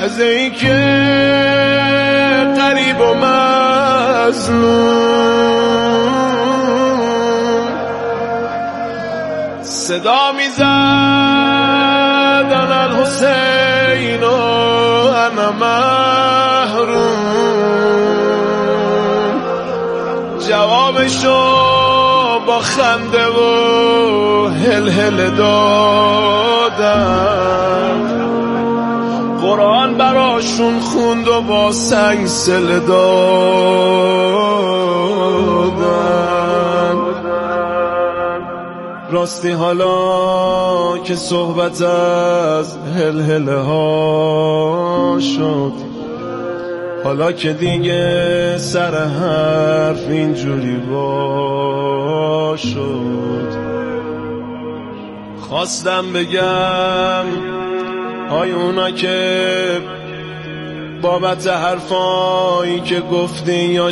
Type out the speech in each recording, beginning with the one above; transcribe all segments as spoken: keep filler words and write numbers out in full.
لحظه ای که غریب و مظلوم صدا میزد انا الحسین و انا محروم، جوابشو با خنده و هل هل دادم، قرآن براشون خوند و با سنگ سل دادن. راستی حالا که صحبت از هل هل ها شد، حالا که دیگه سر حرف اینجوری وا شد، خواستم بگم های اونا که بابت حرفایی که گفتین یا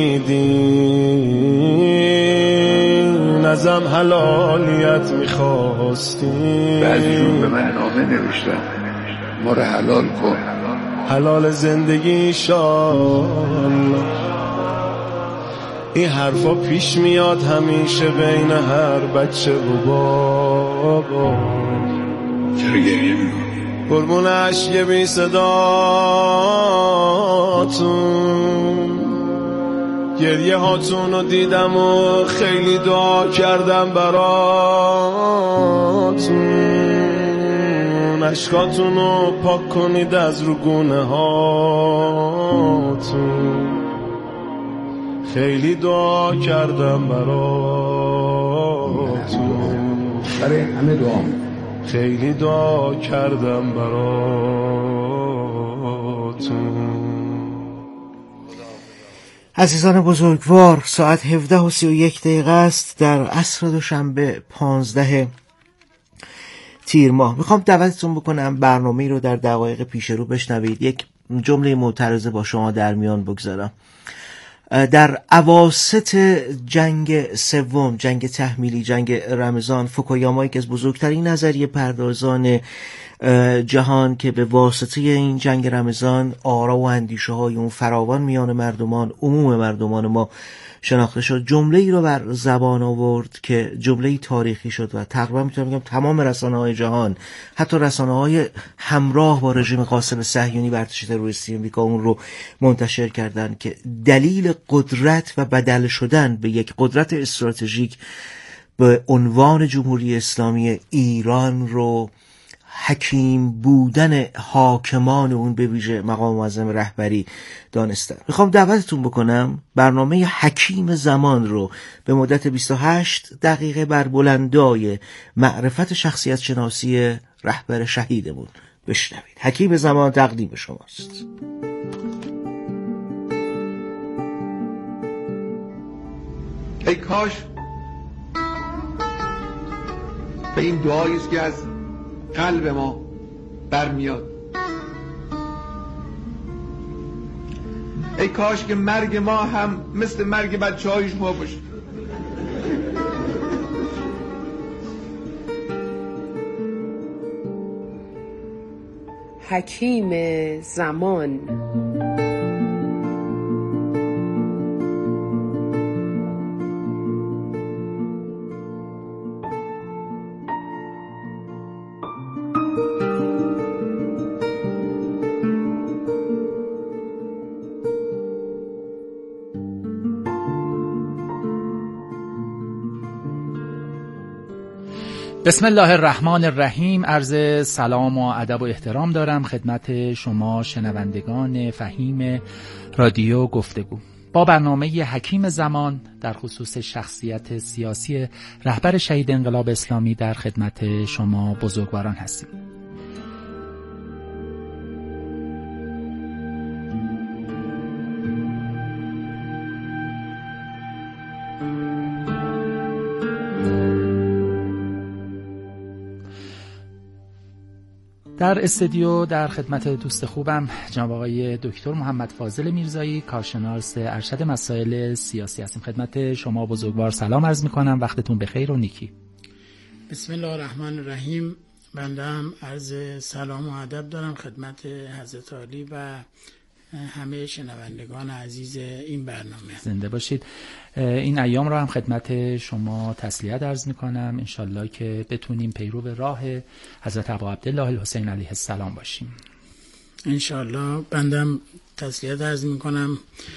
شنیدین ازم حلالیت میخواستین. بعضیون به من نامه نوشتن ما رو حلال کن، حلال زندگی شالله. این حرفا پیش میاد همیشه بین هر بچه و بابا. چرا گریه میکنی؟ قربون عشق بی صداتون، گریه هاتون رو دیدم و خیلی دعا کردم براتون. عشقاتون رو پاک کنید از رو گونه هاتون، خیلی دعا کردم براتون. برای همه دعا میکنم، خیلی دعا کردم براتون. عزیزان بزرگوار، ساعت هفده و سی و یک دقیقه است در عصر دوشنبه پانزده تیر ماه. میخوام دعوتتون بکنم برنامه رو در دقایق پیش رو بشنوید. یک جمله معترضه با شما در میان بگذارم. در اواسط جنگ سوم، جنگ تحمیلی، جنگ رمضان، فوکویاما که از بزرگترین نظریه پردازان جهان که به واسطه این جنگ رمضان آرا و اندیشه های اون فراوان میان مردمان، عموم مردمان ما شناخته شد، جمله ای رو بر زبان آورد که جمله تاریخی شد و تقریبا میتونم بگم تمام رسانه های جهان، حتی رسانه های همراه با رژیم قاسم صهیونی و ارتش تروریستی آمریکا اون رو منتشر کردن که دلیل قدرت و بدل شدن به یک قدرت استراتژیک به عنوان جمهوری اسلامی ایران رو حکیم بودن حاکمان اون به ویژه مقام معظم رهبری دانستن. میخوام دعوتتون بکنم برنامه حکیم زمان رو به مدت بیست و هشت دقیقه بر بلندای معرفت شخصیت شناسی رهبر شهیدمون بشنوید. حکیم زمان تقدیم شماست. ای کاش به این دعاییست که از قلب ما برمیاد، ای کاش که مرگ ما هم مثل مرگ بچه های شما باشه. حکیم زمان. بسم الله الرحمن الرحیم. عرض سلام و ادب و احترام دارم خدمت شما شنوندگان فهیم رادیو گفتگو. با برنامه حکیم زمان در خصوص شخصیت سیاسی رهبر شهید انقلاب اسلامی در خدمت شما بزرگواران هستیم. در استودیو در خدمت دوست خوبم جناب آقای دکتر محمد فاضل میرزایی، کارشناس ارشد مسائل سیاسی هستیم. خدمت شما بزرگوار سلام عرض میکنم، وقتتون بخیر و نیکی. بسم الله الرحمن الرحیم. بنده هم عرض سلام و ادب دارم خدمت حضرت عالی و همه شنوندگان عزیز این برنامه. زنده باشید. این ایام رو هم خدمت شما تسلیت عرض میکنم. انشالله که بتونیم پیرو به راه حضرت ابا عبدالله الحسین علیه السلام باشیم. انشالله. بندم تسلیت عرض میکنم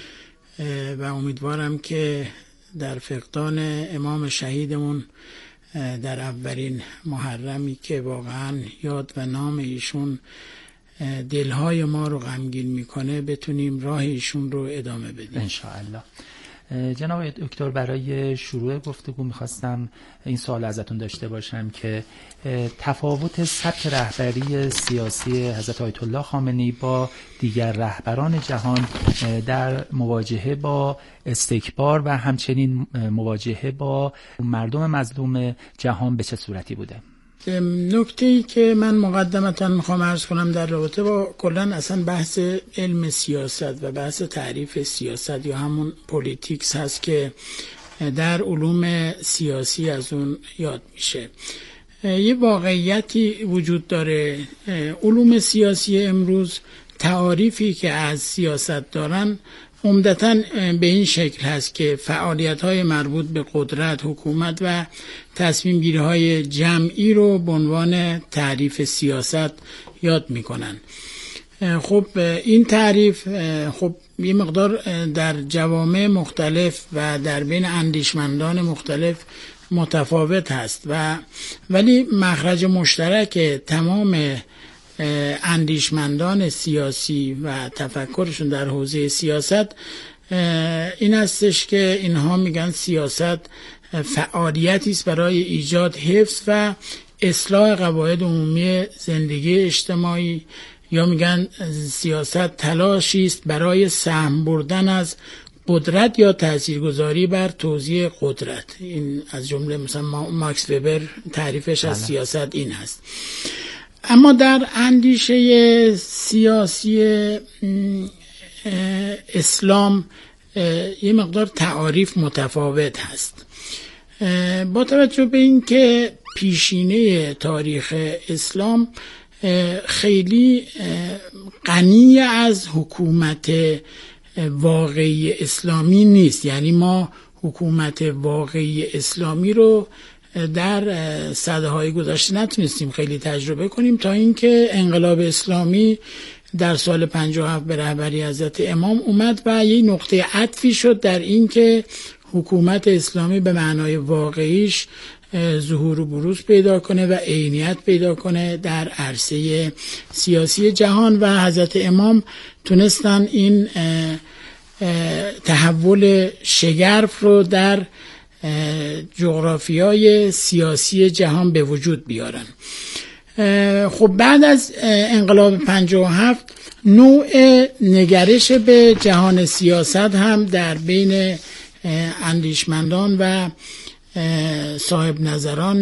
و امیدوارم که در فقدان امام شهیدمون در اولین محرمی که واقعا یاد و نام ایشون دلهای ما رو غمگین میکنه بتونیم راه ایشون رو ادامه بدیم انشاءالله. جناب دکتر، برای شروع گفتگو میخواستم این سوال ازتون داشته باشم که تفاوت سبک رهبری سیاسی حضرت آیت الله خامنه‌ای با دیگر رهبران جهان در مواجهه با استکبار و همچنین مواجهه با مردم مظلوم جهان به چه صورتی بوده؟ نکته‌ای که من مقدمتاً میخوام عرض کنم در رابطه با کلاً اصلا بحث علم سیاست و بحث تعریف سیاست یا همون پولیتیکس هست که در علوم سیاسی از اون یاد میشه. یه واقعیتی وجود داره. علوم سیاسی امروز تعاریفی که از سیاست دارن عمدتاً به این شکل هست که فعالیت‌های مربوط به قدرت، حکومت و تصمیم گیری‌های جمعی رو به عنوان تعریف سیاست یاد می‌کنن. خب این تعریف خب یه مقدار در جوامع مختلف و در بین اندیشمندان مختلف متفاوت هست و ولی مخرج مشترک تمام اندیشمندان سیاسی و تفکرشون در حوزه سیاست این هستش که اینها میگن سیاست فعالیتی است برای ایجاد، حفظ و اصلاح قواعد عمومی زندگی اجتماعی، یا میگن سیاست تلاشی است برای سهم بردن از قدرت یا تاثیرگذاری بر توزیع قدرت. این از جمله مثلا ماکس وبر تعریفش از سیاست این هست. اما در اندیشه سیاسی اسلام یه مقدار تعاریف متفاوت هست. با توجه به این که پیشینه تاریخ اسلام خیلی غنی از حکومت واقعی اسلامی نیست، یعنی ما حکومت واقعی اسلامی رو در سده‌های گذشته نتونستیم خیلی تجربه کنیم تا اینکه انقلاب اسلامی در سال پنجاه و هفت به رهبری حضرت امام اومد و یه نقطه عطفی شد در اینکه حکومت اسلامی به معنای واقعیش ظهور و بروز پیدا کنه و عینیت پیدا کنه در عرصه سیاسی جهان و حضرت امام تونستن این تحول شگرف رو در جغرافیای سیاسی جهان به وجود بیارن. خب بعد از انقلاب پنجاه و هفت نوع نگرش به جهان سیاست هم در بین اندیشمندان و صاحب نظران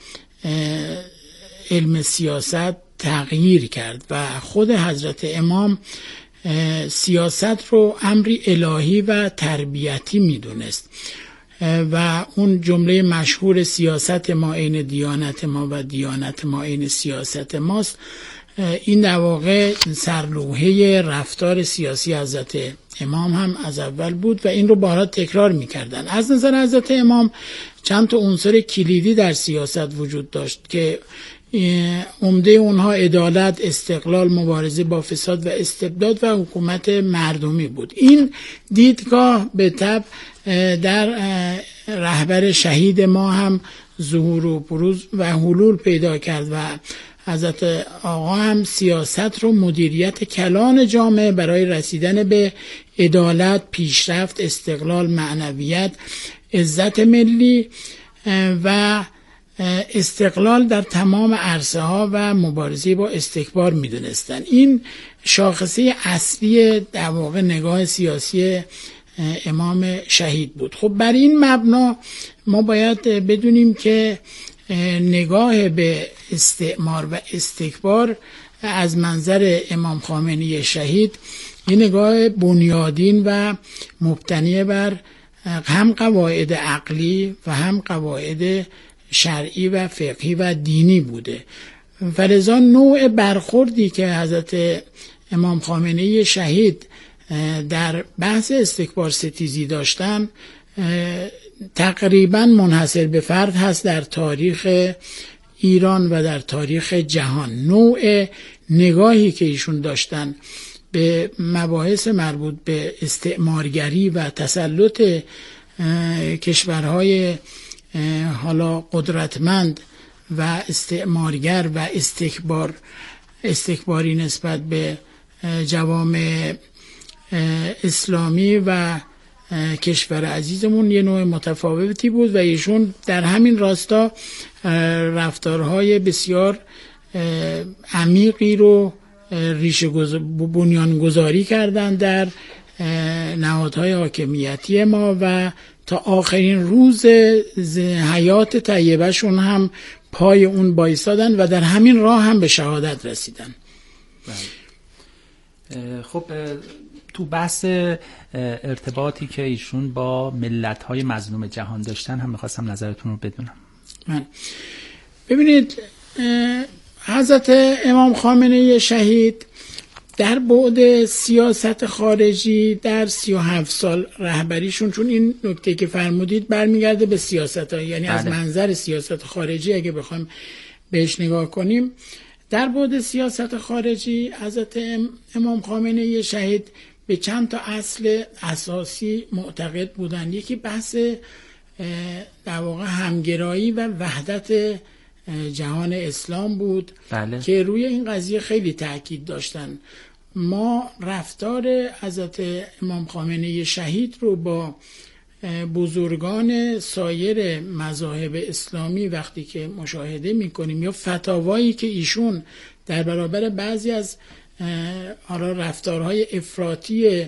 علم سیاست تغییر کرد و خود حضرت امام سیاست رو امری الهی و تربیتی میدونست و اون جمله مشهور سیاست ما عین دیانت ما و دیانت ما عین سیاست ماست، این در واقع سرلوحه رفتار سیاسی حضرت امام هم از اول بود و این رو بارها تکرار میکردن. از نظر حضرت امام چند تا عنصر کلیدی در سیاست وجود داشت که عمده اونها عدالت، استقلال، مبارزه با فساد و استبداد و حکومت مردمی بود. این دیدگاه به طبع در رهبر شهید ما هم ظهور و بروز و حلول پیدا کرد و حضرت آقا هم سیاست رو مدیریت کلان جامعه برای رسیدن به عدالت، پیشرفت، استقلال، معنویت، عزت ملی و استقلال در تمام عرصه ها و مبارزه با استکبار میدونستن. این شاخصه اصلی در واقع نگاه سیاسی امام شهید بود. خب بر این مبنا ما باید بدونیم که نگاه به استعمار و استکبار از منظر امام خامنه‌ای شهید یه نگاه بنیادین و مبتنی بر هم قواعد عقلی و هم قواعد شرعی و فقهی و دینی بوده ولذا نوع برخوردی که حضرت امام خامنه‌ای شهید در بحث استکبار ستیزی داشتن تقریبا منحصر به فرد هست در تاریخ ایران و در تاریخ جهان. نوع نگاهی که ایشون داشتن به مباحث مربوط به استعمارگری و تسلط کشورهای حالا قدرتمند و استعمارگر و استکبار استکباری نسبت به جوامع اسلامی و کشور عزیزمون یه نوع متفاوتی بود و ایشون در همین راستا رفتارهای بسیار عمیقی رو ریشه بنیان گذاری کردن در نهادهای حاکمیتی ما و تا آخرین روز حیات طیبه‌شون هم پای اون بایستادن و در همین راه هم به شهادت رسیدن. خب تو بحث ارتباطی که ایشون با ملت‌های مظلوم جهان داشتن هم می‌خواستم نظرتون رو بدونم. من ببینید حضرت امام خامنه‌ای شهید در بعد سیاست خارجی در سی و هفت سال رهبریشون، چون این نکته که فرمودید برمیگرده به سیاست ها، یعنی بله. از منظر سیاست خارجی اگه بخوایم بهش نگاه کنیم، در بعد سیاست خارجی حضرت امام خامنه‌ای شهید به چند تا اصل اساسی معتقد بودن. یکی بحث در واقع همگرایی و وحدت جهان اسلام بود بله. که روی این قضیه خیلی تاکید داشتن. ما رفتار حضرت امام خامنه‌ای شهید رو با بزرگان سایر مذاهب اسلامی وقتی که مشاهده می‌کنیم یا فتاوایی که ایشون در برابر بعضی از حالا رفتارهای افراطی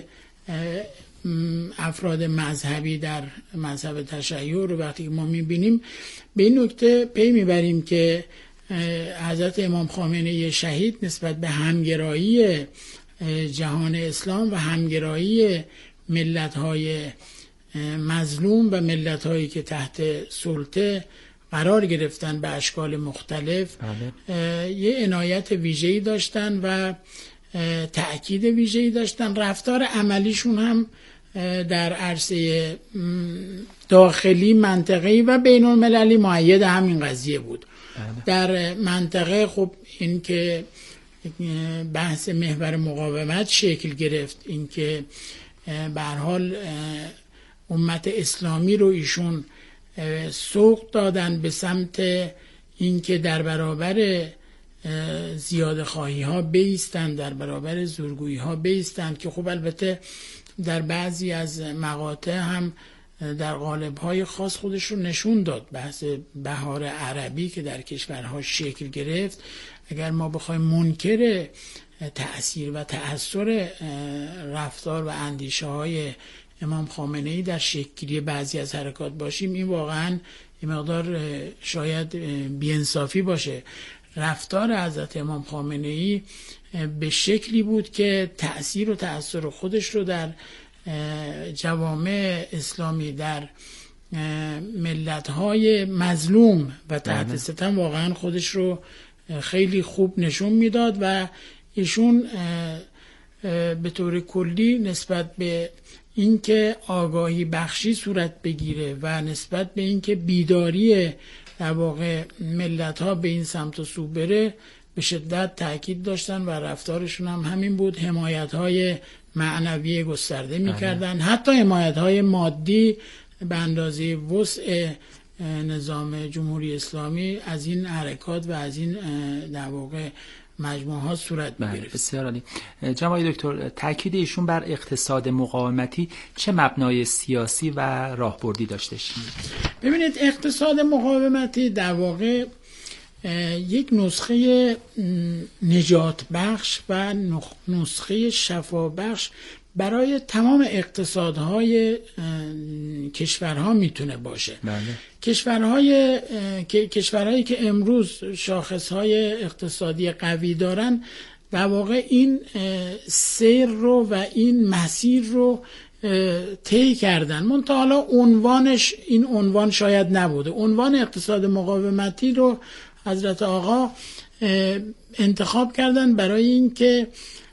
افراد مذهبی در مذهب تشیع رو وقتی ما می‌بینیم، به این نکته پی میبریم که حضرت امام خامنه‌ای شهید نسبت به همگرایی جهان اسلام و همگرایی ملت‌های مظلوم و ملت‌هایی که تحت سلطه قرار گرفتن به اشکال مختلف بله. یه عنایت ویژه‌ای داشتن و تأکید ویژه‌ای داشتن. رفتار عملیشون هم در عرصه داخلی منطقه‌ای و بین المللی مؤید همین قضیه بود. بله. در منطقه خب این که بحث محور مقاومت شکل گرفت، این که به هر حال امت اسلامی رو ایشون سوق دادن به سمت این که در برابر زیاده خواهی ها بیستن، در برابر زورگویی ها بیستن، که خب البته در بعضی از مقاطع هم در قالب‌های خاص خودش رو نشون داد. بحث بهار عربی که در کشورها شکل گرفت، اگر ما بخوایم منکر تأثیر و تأثیر رفتار و اندیشه های امام خامنه‌ای در شکلی بعضی از حرکات باشیم، این واقعا این مقدار شاید بی‌انصافی باشه. رفتار حضرت امام خامنه‌ای به شکلی بود که تأثیر و تأثیر خودش رو در جوامع اسلامی، در ملت‌های مظلوم و تحت ستم واقعا خودش رو خیلی خوب نشون میداد و ایشون به طور کلی نسبت به اینکه آگاهی بخشی صورت بگیره و نسبت به اینکه بیداری در واقع ملت‌ها به این سمت و سو بره به شدت تاکید داشتن و رفتارشون هم همین بود. حمایت‌های معنوی گسترده می‌کردن، حتی حمایت‌های مادی به اندازه وسع نظام جمهوری اسلامی از این حرکات و از این در واقع مجموعه ها صورت می‌گرفت. بسیار عالی. جناب دکتر، تاکید ایشون بر اقتصاد مقاومتی چه مبنای سیاسی و راهبردی داشتش؟ ببینید، اقتصاد مقاومتی در واقع یک نسخه نجات بخش و نسخه شفا بخش برای تمام اقتصادهای کشورها میتونه باشه. بله. کشورهای کشورهایی که امروز شاخصهای اقتصادی قوی دارن در واقع این سیر رو و این مسیر رو طی کردن، منتها حالا عنوانش این عنوان شاید نبوده. عنوان اقتصاد مقاومتی رو حضرت آقا انتخاب کردن برای اینکه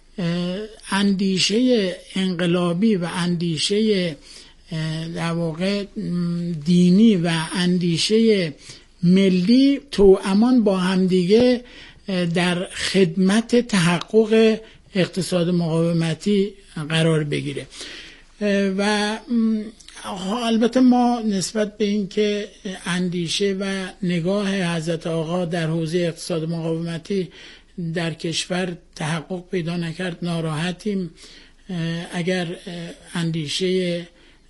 اندیشه انقلابی و اندیشه در واقع دینی و اندیشه ملی توامان با همدیگه در خدمت تحقق اقتصاد مقاومتی قرار بگیره. و البته ما نسبت به این که اندیشه و نگاه حضرت آقا در حوزه اقتصاد مقاومتی در کشور تحقق پیدا نکرد ناراحتیم. اگر اندیشه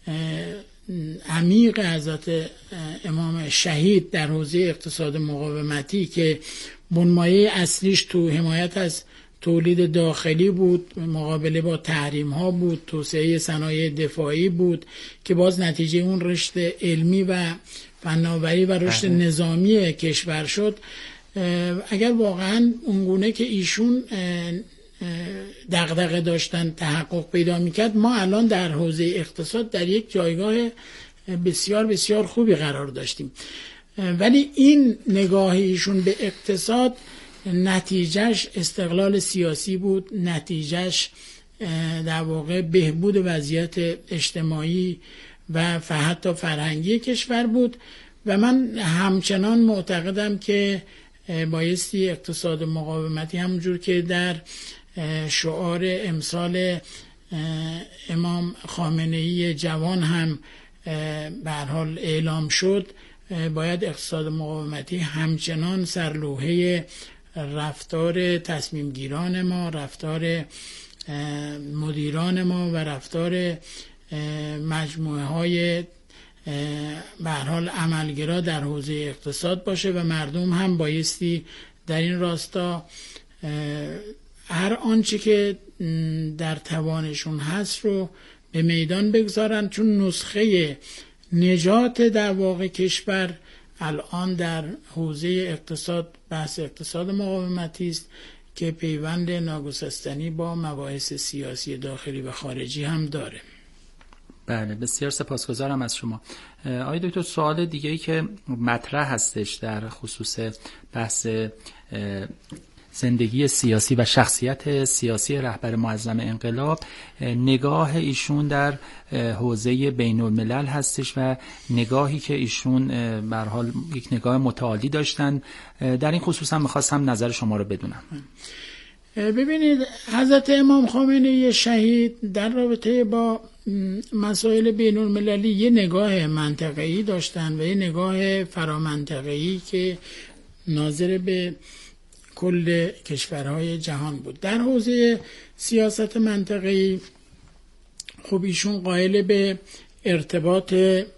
عمیق حضرت امام شهید در حوزه اقتصاد مقاومتی که بنمایه اصلیش تو حمایت از تولید داخلی بود، مقابله با تحریم ها بود، توسعه صنایع دفاعی بود که باز نتیجه اون رشد علمی و فناوری و رشد نظامی کشور شد. اگر واقعا اونگونه که ایشون دغدغه داشتن تحقق پیدا میکرد، ما الان در حوزه اقتصاد در یک جایگاه بسیار بسیار خوبی قرار داشتیم. ولی این نگاه ایشون به اقتصاد نتیجهش استقلال سیاسی بود، نتیجهش در واقع بهبود وضعیت اجتماعی و حتی فرهنگی کشور بود. و من همچنان معتقدم که بایستی اقتصاد مقاومتی همونجور که در شعار امسال امام خامنه‌ای جوان هم به هر حال اعلام شد، باید اقتصاد مقاومتی همچنان سرلوحه رفتار تصمیم گیران ما، رفتار مدیران ما و رفتار مجموعه های به هر حال عملگرا در حوزه اقتصاد باشه و مردم هم بایستی در این راستا هر آنچه که در توانشون هست رو به میدان بگذارن، چون نسخه نجات در واقع کشور الان در حوزه اقتصاد بحث اقتصاد مقاومتی است که پیوند ناگسستنی با مباحث سیاسی داخلی و خارجی هم داره. بله، بسیار سپاسگزارم از شما. آقای دکتر، سوال دیگه ای که مطرح هستش در خصوص بحث زندگی سیاسی و شخصیت سیاسی رهبر معظم انقلاب، نگاه ایشون در حوزه بین الملل هستش و نگاهی که ایشون به هر حال یک نگاه متعالی داشتن. در این خصوص هم می‌خواستم نظر شما رو بدونم. ببینید، حضرت امام خامنه‌ای شهید در رابطه با مسائل بین المللی یه نگاه منطقه‌ای داشتن و یه نگاه فرامنطقه‌ای که ناظر به کل کشورهای جهان بود. در حوزه سیاست منطقه‌ای خب ایشون قائل به ارتباط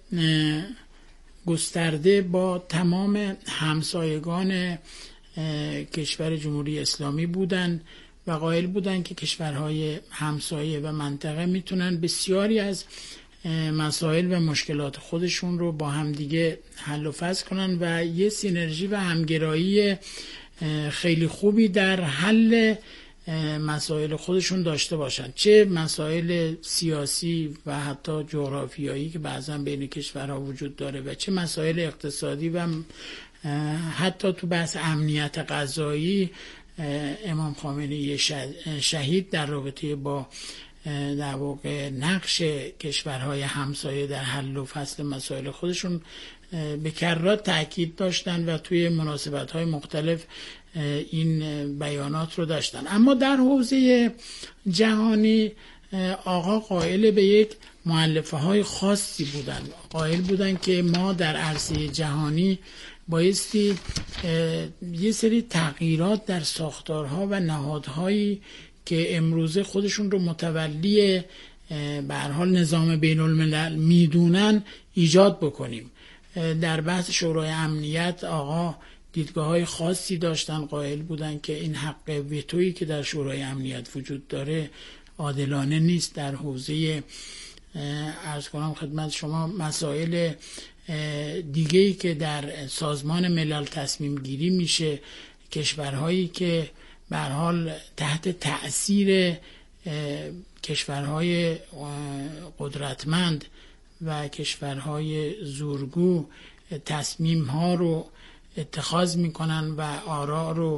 گسترده با تمام همسایگان کشور جمهوری اسلامی بودن و قائل بودن که کشورهای همسایه و منطقه میتونن بسیاری از مسائل و مشکلات خودشون رو با همدیگه حل و فصل کنن و یه سینرژی و همگرایی خیلی خوبی در حل مسائل خودشون داشته باشن، چه مسائل سیاسی و حتی جغرافیایی که بعضا بین کشورها وجود داره و چه مسائل اقتصادی و حتی تو بحث امنیت غذایی. امام خامنه‌ای شهید در رابطه با در واقع نقش کشورهای همسایه در حل و فصل مسائل خودشون به کرات تاکید داشتن و توی مناسبت‌های مختلف این بیانات رو داشتن. اما در حوزه جهانی آقا قائل به یک مؤلفه های خاصی بودن، قائل بودن که ما در عرصه جهانی بایستی یه سری تغییرات در ساختارها و نهادهایی که امروزه خودشون رو متولی به هر حال نظام بین الملل میدونن ایجاد بکنیم. در بحث شورای امنیت آقا دیدگاه های خاصی داشتن، قائل بودن که این حق وتویی که در شورای امنیت وجود داره عادلانه نیست. در حوزه عرض کنم خدمت شما مسائل دیگه‌ای که در سازمان ملل تصمیم گیری میشه، کشورهایی که به هر حال تحت تأثیر کشورهای قدرتمند و کشورهای زورگو تصمیم ها رو اتخاذ میکنن و آرا رو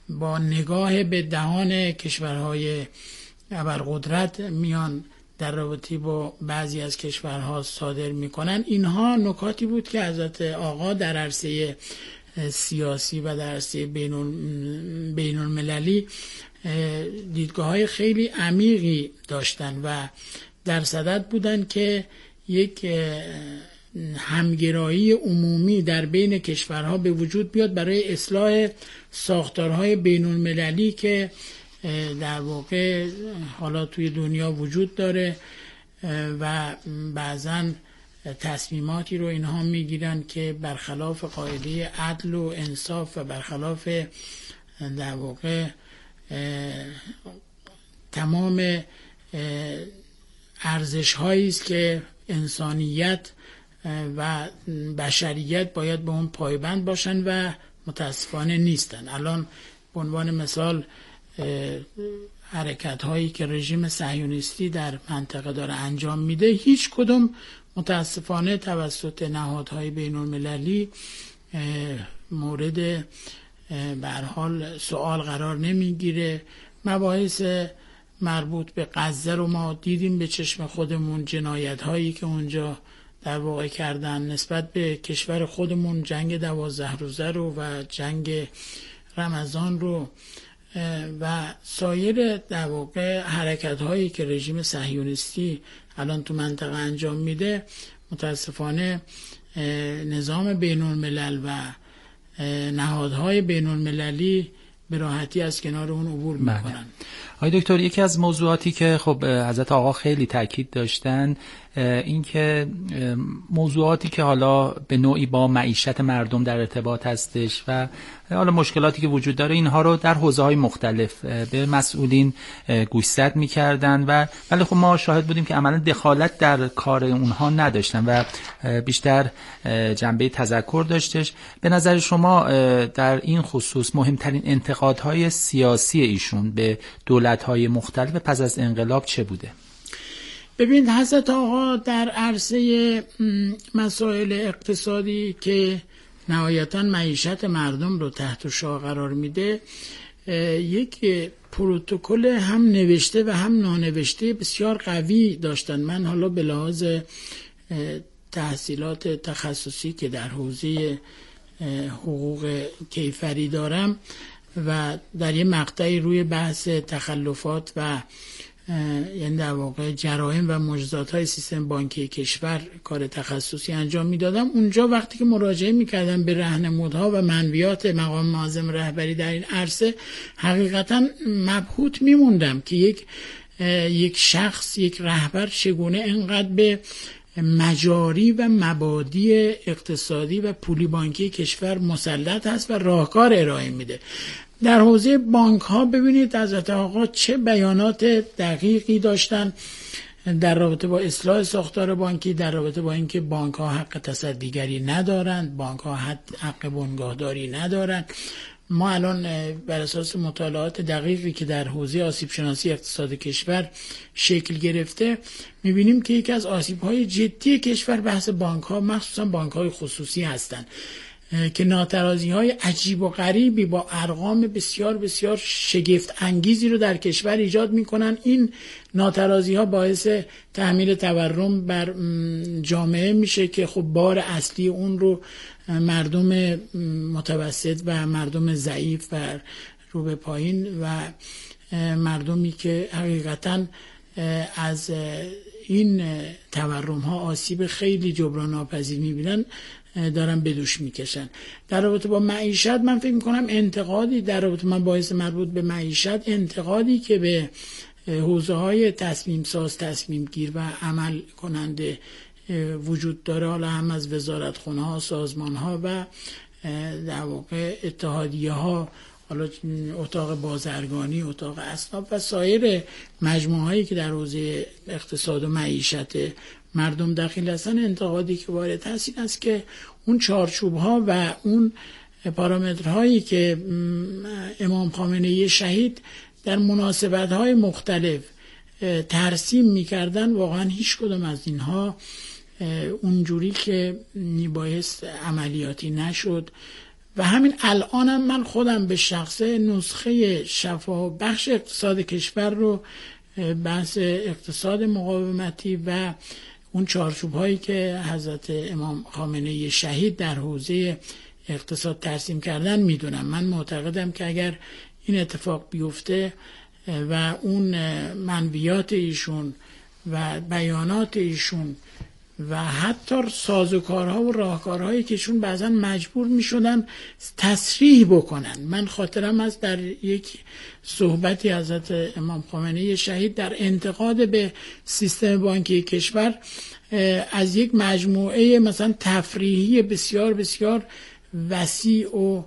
با نگاه به دهان کشورهای ابرقدرت میان در رابطه با بعضی از کشورها صادر میکنن. اینها نکاتی بود که حضرت آقا در عرصه سیاسی و در عرصه بین المللی دیدگاه های خیلی عمیقی داشتن و در صدد بودن که یک همگرایی عمومی در بین کشورها به وجود بیاد برای اصلاح ساختارهای بین المللی که در واقع حالا توی دنیا وجود داره و بعضاً تصمیماتی رو اینها میگیرن که برخلاف قاعده عدل و انصاف و برخلاف در واقع تمام ارزش هایی است که انسانیت و بشریت باید به اون پایبند باشن و متاسفانه نیستن. الان به عنوان مثال حرکت هایی که رژیم صهیونیستی در منطقه داره انجام میده، هیچ کدوم متاسفانه توسط نهادهای بین المللی مورد به هر حال سوال قرار نمیگیره. مباحث مربوط به غزه رو ما دیدیم به چشم خودمون، جنایت هایی که اونجا در واقع کردن نسبت به کشور خودمون، جنگ دوازده روزه رو و جنگ رمضان رو و سایر در واقع حرکت هایی که رژیم صهیونیستی الان تو منطقه انجام میده، متاسفانه نظام بین الملل و نهادهای بین المللی به راحتی از کنار اون عبور میکنن. آقای دکتر، یکی از موضوعاتی که خب حضرت آقا خیلی تاکید داشتن این که موضوعاتی که حالا به نوعی با معیشت مردم در ارتباط هستش و حالا مشکلاتی که وجود داره، اینها رو در حوزه‌های مختلف به مسئولین گوشزد می‌کردن و ولی خب ما شاهد بودیم که عملاً دخالت در کار اونها نداشتن و بیشتر جنبه تذکر داشتش. به نظر شما در این خصوص مهمترین انتقادهای سیاسی ایشون به دولت‌های مختلف پس از انقلاب چه بوده؟ ببینید، حضرت آقا در عرصه مسائل اقتصادی که نهایتاً معیشت مردم رو تحت شعاع قرار میده، یک پروتکل هم نوشته و هم نانوشته بسیار قوی داشتن. من حالا به لحاظ تحصیلات تخصصی که در حوزه حقوق کیفری دارم و در یه مقطعی روی بحث تخلفات و یعنی در واقع جرایم و مجازات‌های سیستم بانکی کشور کار تخصصی انجام میدادم، اونجا وقتی که مراجعه میکردم به راهنمودها و منویات مقام معظم رهبری در این عرصه، حقیقتا مبهوت میموندم که یک یک شخص، یک رهبر چگونه انقدر به مجاری و مبادی اقتصادی و پولی بانکی کشور مسلط هست و راهکار ارائه میده. در حوزه بانک ها ببینید حضرت آقا چه بیانات دقیقی داشتن در رابطه با اصلاح ساختار بانکی، در رابطه با اینکه بانک ها حق تصدیگری ندارند، بانک ها حق بنگاهداری ندارند. ما الان بر اساس مطالعات دقیقی که در حوزه آسیب شناسی اقتصاد کشور شکل گرفته، میبینیم که یکی از آسیب های جدی کشور بحث بانک ها، مخصوصا بانک های خصوصی هستند که ناترازی های عجیب و غریبی با ارقام بسیار بسیار شگفت انگیزی رو در کشور ایجاد میکنن. این ناترازی ها باعث تحمیل تورم بر جامعه میشه که خب بار اصلی اون رو مردم متوسط و مردم ضعیف و رو به پایین و مردمی که حقیقتاً از این تورم ها آسیب خیلی جبران ناپذیر میبینن دارن به دوش میکشن. در رابطه با معیشت من فکر میکنم انتقادی در رابطه من باعث مربوط به معیشت انتقادی که به حوزه های تصمیم ساز، تصمیم گیر و عمل کننده وجود داره، حالا هم از وزارتخانه ها، سازمان ها و در واقع اتحادیه ها، حالا اتاق بازرگانی، اتاق اصناف و سایر مجموعه هایی که در حوزه اقتصاد و معیشت مردم داخل هستن، انتقادی که وارد هست این است که اون چارچوب ها و اون پارامترهایی که امام خامنه‌ای شهید در مناسبت های مختلف ترسیم میکردن، واقعا هیچ کدوم از اینها اونجوری که میبایست عملیاتی نشد و همین الانم من خودم به شخصه نسخه شفا بخش اقتصاد کشور رو، بحث اقتصاد مقاومتی و اون چارچوب هایی که حضرت امام خامنه‌ای شهید در حوزه اقتصاد ترسیم کردن میدونم. من معتقدم که اگر این اتفاق بیفته و اون منویات ایشون و بیانات ایشون و حتی سازوکارها و راهکارهایی که ایشون بعضا مجبور می شدن تصریح بکنن. من خاطرم از در یک صحبتی حضرت امام خامنه‌ای شهید در انتقاد به سیستم بانکی کشور از یک مجموعه مثلا تفریحی بسیار بسیار وسیع و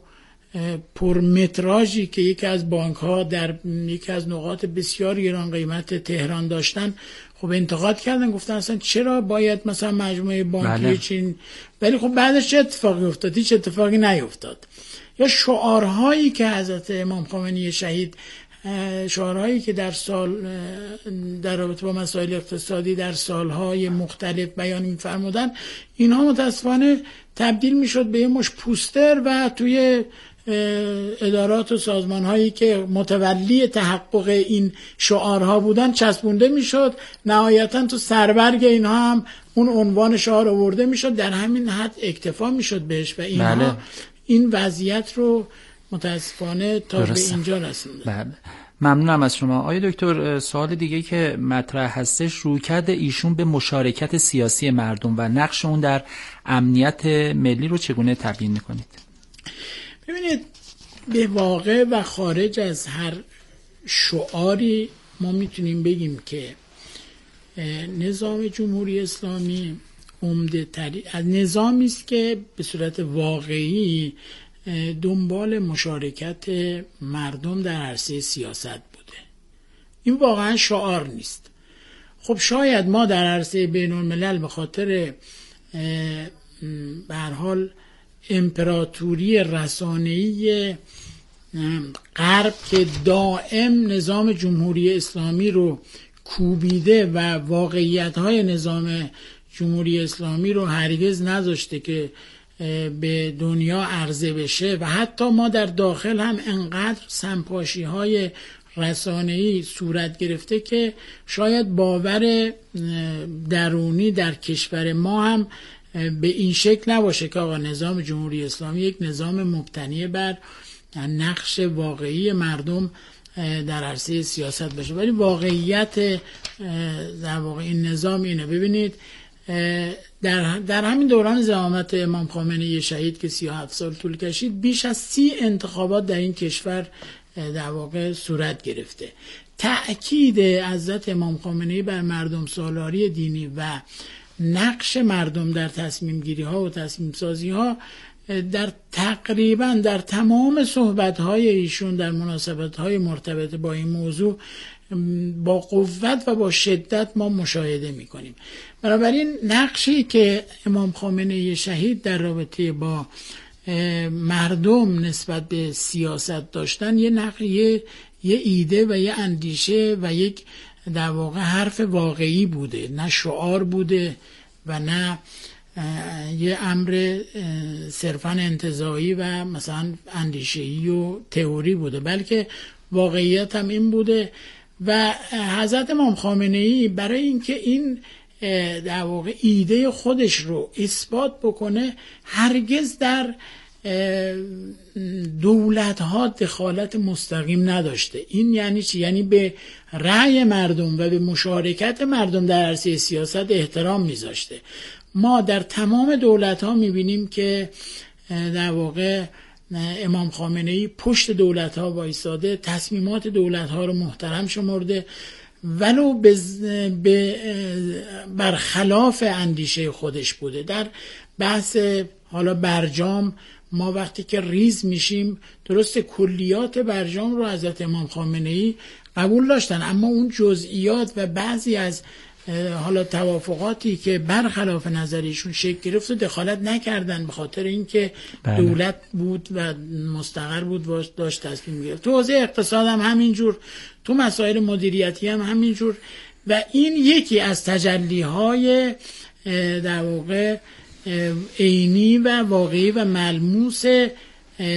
پرمتراژی که یکی از بانک ها در یکی از نقاط بسیار گران قیمت تهران داشتن، خب انتقاد کردن، گفتن اصلا چرا باید مثلا مجموعه بانکی بله. چین، ولی خب بعدش چه اتفاقی افتاد؟ هیچ اتفاقی نیفتاد. یا شعارهایی که حضرت امام خامنه‌ای شهید، شعارهایی که در سال در رابطه با مسائل اقتصادی در سالهای مختلف بیان می‌فرمودن، اینها متاسفانه تبدیل میشد به یه مش پوستر و توی ادارات و سازمان هایی که متولی تحقق این شعارها بودن چسبونده میشد. نهایتا تو سربرگ اینها هم اون عنوان شعار آورده میشد، در همین حد اکتفا میشد بهش و اینها بله. این وضعیت رو متاسفانه تا درسته. به اینجا رسونده. بله. ممنونم از شما. آقای دکتر، سوال دیگه که مطرح هستش، رویکرد ایشون به مشارکت سیاسی مردم و نقش اون در امنیت ملی رو چگونه تبیین میکنید؟ ببینید، به واقع و خارج از هر شعاری ما میتونیم بگیم که نظام جمهوری اسلامی عمده تری از نظامی است که به صورت واقعی دنبال مشارکت مردم در عرصه سیاست بوده. این واقعا شعار نیست. خب شاید ما در عرصه بین الملل به خاطر به هر حال امپراتوری رسانه‌ای غرب که دائم نظام جمهوری اسلامی رو کوبیده و واقعیت‌های نظام جمهوری اسلامی رو هرگز نذاشته که به دنیا عرضه بشه و حتی ما در داخل هم انقدر سمپاشی‌های رسانه‌ای صورت گرفته که شاید باور درونی در کشور ما هم به این شکل نباشه که آقا نظام جمهوری اسلامی یک نظام مبتنی بر نقش واقعی مردم در عرصه سیاست باشه. ولی واقعیت در واقع این نظام اینه. ببینید در در همین دوران زعامت امام خامنه‌ای شهید که سی و هفت سال طول کشید، بیش از سی انتخابات در این کشور در واقع صورت گرفته. تأکید حضرت امام خامنه‌ای بر مردم سالاری دینی و نقش مردم در تصمیم گیری ها و تصمیم سازی ها در تقریبا در تمام صحبت های ایشون در مناسبت های مرتبط با این موضوع با قوت و با شدت ما مشاهده می کنیم. بنابراین نقشی که امام خامنه‌ای شهید در رابطه با مردم نسبت به سیاست داشتن یه نقش یه, یه ایده و یه اندیشه و یک در واقع حرف واقعی بوده، نه شعار بوده و نه یه امر صرفاً انتزاعی و مثلا اندیشه‌ای و تئوری بوده، بلکه واقعیت هم این بوده. و حضرت امام خامنه‌ای برای اینکه این در واقع ایده خودش رو اثبات بکنه هرگز در دولت ها دخالت مستقیم نداشته. این یعنی چی؟ یعنی به رأی مردم و به مشارکت مردم در عرصه سیاست احترام میذاشته. ما در تمام دولت ها میبینیم که در واقع امام خامنه‌ای پشت دولت ها وایساده، تصمیمات دولت ها رو محترم شمرده، ولو به برخلاف اندیشه خودش بوده. در بحث حالا برجام ما وقتی که ریز میشیم، درست کلیات برجام رو حضرت امام خامنه‌ای قبول داشتن، اما اون جزئیات و بعضی از حالا توافقاتی که برخلاف نظریشون شکل گرفت و دخالت نکردن، به خاطر اینکه بله. دولت بود و مستقر بود و داشت تصمیم گرفت. تو حوزه اقتصاد هم همینجور، تو مسائل مدیریتی هم همینجور. و این یکی از تجلی‌های در واقع عینی و واقعی و ملموس